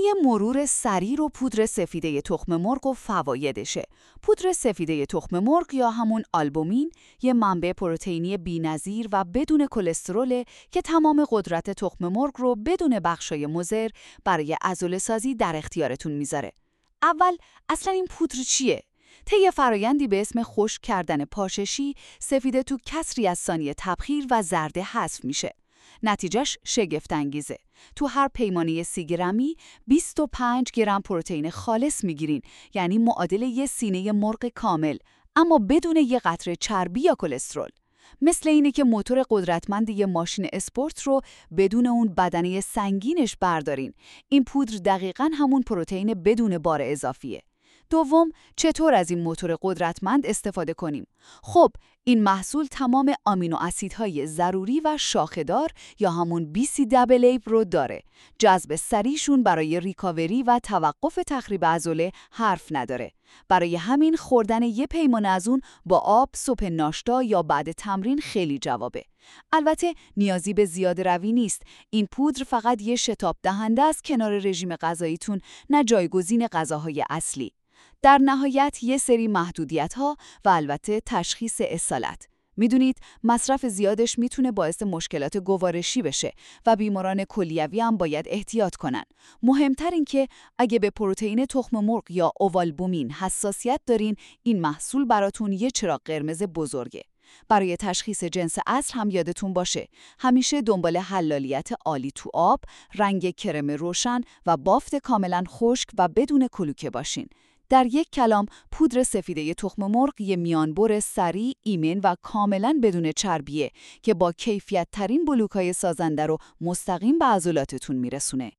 یه مرور سریع رو پودر سفیده تخم مرغ و فوایدشه. پودر سفیده تخم مرغ یا همون آلبومین یه منبع پروتئینی بی‌نظیر و بدون کلسترول که تمام قدرت تخم مرغ رو بدون بخشای مضر برای عضله‌سازی در اختیارتون میذاره. اول اصلا این پودر چیه؟ طی فرایندی به اسم خشک کردن پاششی، سفیده تو کسری از ثانیه تبخیر و زرده حذف میشه. نتیجهش شگفت‌انگیزه. تو هر پیمانه 30 گرمی 25 گرم پروتئین خالص میگیرین، یعنی معادل یه سینه مرغ کامل، اما بدون یه قطره چربی یا کلسترول. مثل اینه که موتور قدرتمند یه ماشین اسپورت رو بدون اون بدنه سنگینش بردارین. این پودر دقیقاً همون پروتئین بدون بار اضافیه. دوم، چطور از این موتور قدرتمند استفاده کنیم؟ خب، این محصول تمام آمینو اسیدهای ضروری و شاخه‌دار یا همون BCAA رو داره. جذب سریعشون برای ریکاوری و توقف تخریب عضله حرف نداره. برای همین خوردن یه پیمانه از اون با آب صبح ناشتا یا بعد تمرین خیلی جوابه. البته نیازی به زیاده روی نیست. این پودر فقط یه شتاب دهنده از کنار رژیم غذاییتون، نه جایگزین غذاهای اصلی. در نهایت یه سری محدودیت‌ها و البته تشخیص اصالت. میدونید مصرف زیادش میتونه باعث مشکلات گوارشی بشه و بیماران کلیوی هم باید احتیاط کنن. مهمتر این که اگه به پروتئین تخم مرغ یا اوالبومین حساسیت دارین، این محصول براتون یه چراغ قرمز بزرگه. برای تشخیص جنس اصل هم یادتون باشه همیشه دنبال حلالیت عالی تو آب، رنگ کرم روشن و بافت کاملا خشک و بدون کلوکه باشین. در یک کلام، پودر سفیده تخم مرغ یه میانبر سریع، ایمن و کاملا بدون چربیه که با کیفیت ترین بلوک‌های سازنده رو مستقیم به عضلاتتون میرسونه.